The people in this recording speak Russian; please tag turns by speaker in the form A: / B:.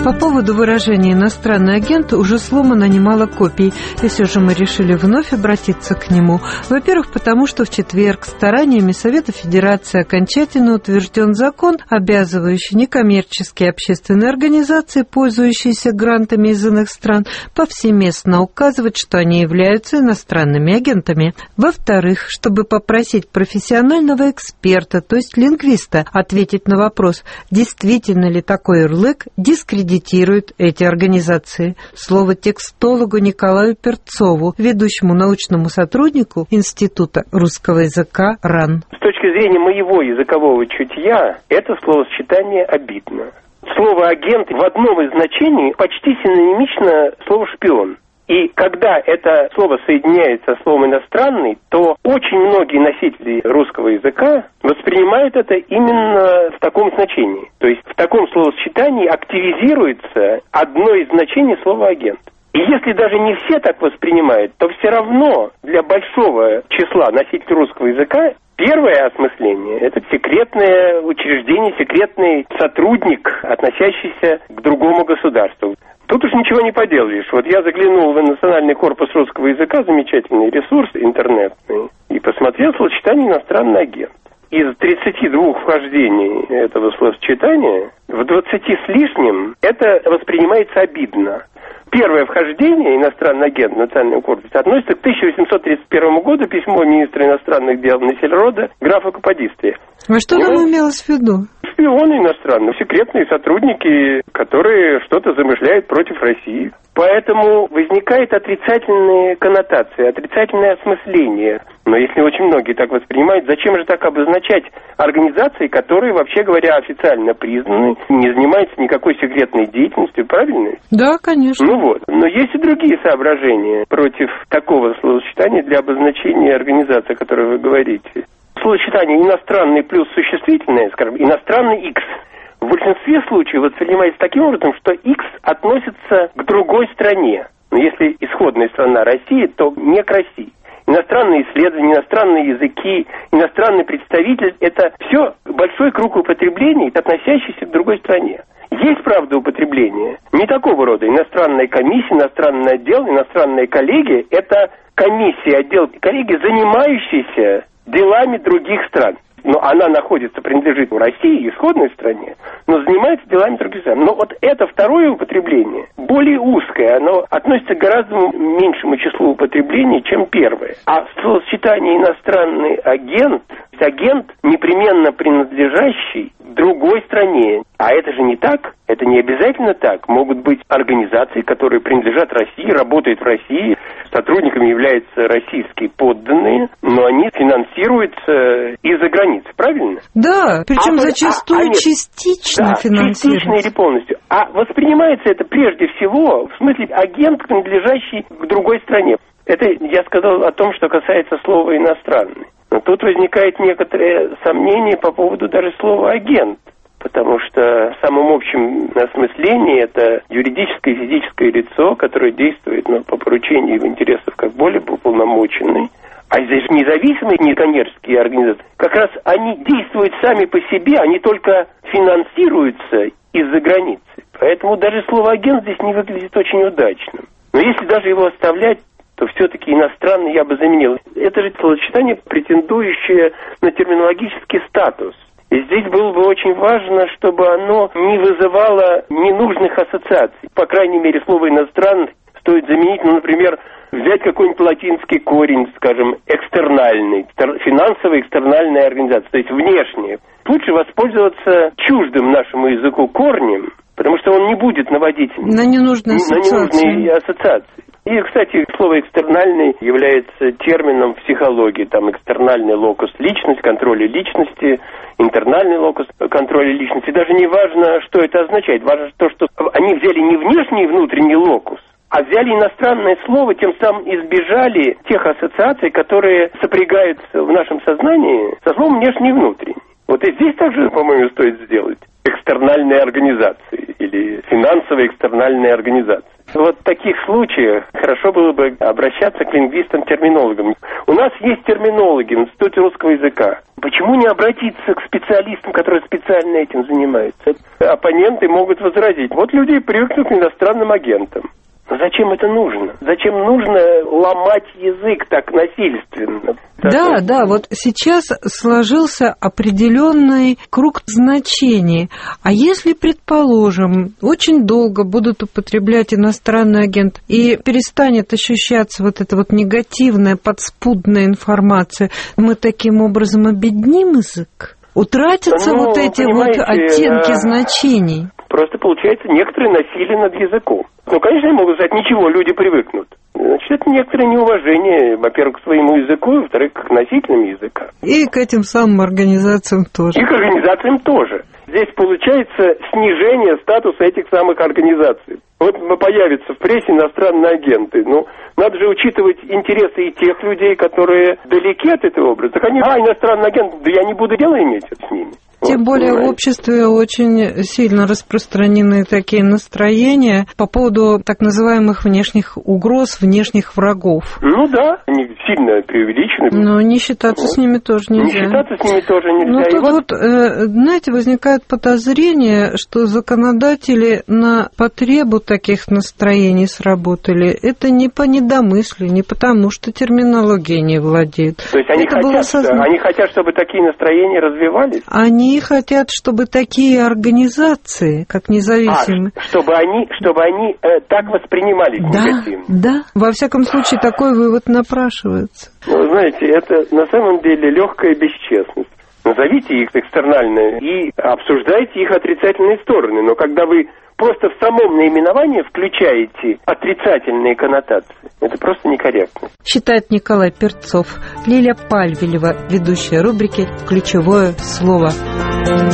A: По поводу выражения «иностранный агент» уже сломано немало копий, и все же мы решили вновь обратиться к нему. Во-первых, потому что в четверг стараниями Совета Федерации окончательно утвержден закон, обязывающий некоммерческие общественные организации, пользующиеся грантами из иных стран, повсеместно указывать, что они являются иностранными агентами. Во-вторых, чтобы попросить профессионального эксперта, то есть лингвиста, ответить на вопрос, действительно ли такой ярлык дискредитирует эти организации. Слово текстологу Николаю Перцову, ведущему научному сотруднику Института русского языка РАН.
B: С точки зрения моего языкового чутья, это словосочетание обидно. Слово «агент» в одном из значений почти синонимично слову «шпион». И когда это слово соединяется со словом «иностранный», то очень многие носители русского языка воспринимают это именно в таком значении. То есть в таком словосочетании активизируется одно из значений слова «агент». И если даже не все так воспринимают, то все равно для большого числа носителей русского языка первое осмысление – это секретное учреждение, секретный сотрудник, относящийся к другому государству. Тут уж ничего не поделаешь. Вот я заглянул в Национальный корпус русского языка, замечательный ресурс интернетный, и посмотрел словосочетание «иностранный агент». Из 32 вхождений этого словосочетания в 20 с лишним это воспринимается обидно. Первое вхождение «иностранный агент» в Национальном корпусе относится к 1831 году, письмо министра иностранных дел Насельрода графа Каподистрия.
A: А что там имелось в виду?
B: Шпионы иностранные, секретные сотрудники, которые что-то замышляют против России. Поэтому возникает отрицательные коннотации, отрицательное осмысление. Но если очень многие так воспринимают, зачем же так обозначать организации, которые, вообще говоря, официально признаны, не занимаются никакой секретной деятельностью, правильно?
A: Да, конечно.
B: Ну вот. Но есть и другие соображения против такого словосочетания для обозначения организации, о которой вы говорите. Словосочетание «иностранный» плюс существительное, скажем, «иностранный X», в большинстве случаев воспринимается таким образом, что X относится к другой стране. Но если исходная страна Россия, то не к России. Иностранные исследования, иностранные языки, иностранный представитель – это все большой круг употреблений, относящийся к другой стране. Есть, правда, употребление не такого рода. Иностранная комиссия, иностранный отдел, иностранная коллегия – это комиссия, отдел, коллегия, занимающиеся делами других стран. Но она находится, принадлежит в России, исходной стране, но занимается делами других стран. Но вот это второе употребление, более узкое, оно относится к гораздо меньшему числу употреблений, чем первое. А словосочетание «иностранный агент», агент, непременно принадлежащий другой стране. А это же не так, это не обязательно так. Могут быть организации, которые принадлежат России, работают в России, сотрудниками являются российские подданные, но они финансируются из-за границы, правильно?
A: Да, причем зачастую частично финансируются.
B: Частично или полностью. А воспринимается это прежде всего в смысле агент, принадлежащий к другой стране. Это я сказал о том, что касается слова «иностранный». Но тут возникает некоторое сомнение по поводу даже слова «агент». Потому что в самом общем осмыслении это юридическое и физическое лицо, которое действует по поручению его интересов как более уполномоченный. А здесь независимые некоммерческие организации, как раз они действуют сами по себе, они только финансируются из-за границы. Поэтому даже слово «агент» здесь не выглядит очень удачным. Но если даже его оставлять, то все-таки иностранный я бы заменил. Это же словосочетание, претендующее на терминологический статус. И здесь было бы очень важно, чтобы оно не вызывало ненужных ассоциаций. По крайней мере, слово «иностранный» стоит заменить, например, взять какой-нибудь латинский корень, скажем, экстернальный, финансовая экстернальная организация, то есть внешняя. Лучше воспользоваться чуждым нашему языку корнем, потому что он не будет наводить
A: на ненужные
B: ассоциации. И, кстати, слово «экстернальный» является термином в психологии. Там экстернальный локус личность, контроля личности, интернальный локус контроля личности. Даже не важно, что это означает. Важно то, что они взяли не внешний и внутренний локус, а взяли иностранное слово, тем самым избежали тех ассоциаций, которые сопрягаются в нашем сознании со словом внешний и внутренний. Вот и здесь также, по-моему, стоит сделать экстернальные организации или финансовые экстернальные организации. Вот в таких случаях хорошо было бы обращаться к лингвистам-терминологам. У нас есть терминологи в Институте русского языка. Почему не обратиться к специалистам, которые специально этим занимаются? Оппоненты могут возразить. Вот люди привыкнут к иностранным агентам. Но зачем это нужно? Зачем нужно ломать язык так насильственно?
A: Да, вот сейчас сложился определенный круг значений. А если, предположим, очень долго будут употреблять иностранный агент и перестанет ощущаться вот эта вот негативная, подспудная информация, мы таким образом обедним язык? Утратятся вот эти вот оттенки значений?
B: Просто получается некоторое насилие над языком. Конечно, я могу сказать, ничего, люди привыкнут. Значит, это некоторое неуважение, во-первых, к своему языку, и, во-вторых, к носителям языка.
A: И к этим самым организациям тоже.
B: И к организациям тоже. Здесь получается снижение статуса этих самых организаций. Вот появятся в прессе иностранные агенты. Надо же учитывать интересы и тех людей, которые далеки от этого образа. Так они, иностранный агент, да я не буду дела иметь с ними.
A: Тем более в обществе очень сильно распространены такие настроения по поводу так называемых внешних угроз, внешних врагов.
B: Да, они сильно преувеличены.
A: Но не считаться с ними тоже нельзя.
B: Не считаться с ними тоже нельзя.
A: Но тут знаете, возникает подозрение, что законодатели на потребу таких настроений сработали. Это не по недомыслию, не потому, что терминологией не владеют.
B: То есть они хотят, чтобы такие настроения развивались?
A: Они хотят, чтобы такие организации, как независимые...
B: Чтобы они так воспринимались негативно.
A: Да. Во всяком случае, такой вывод напрашивается.
B: Знаете, это на самом деле легкая бесчестность. Назовите их экстернально и обсуждайте их отрицательные стороны. Но когда вы просто в самом наименовании включаете отрицательные коннотации, это просто некорректно.
A: Считает Николай Перцов. Лиля Пальвелева, ведущая рубрики «Ключевое слово».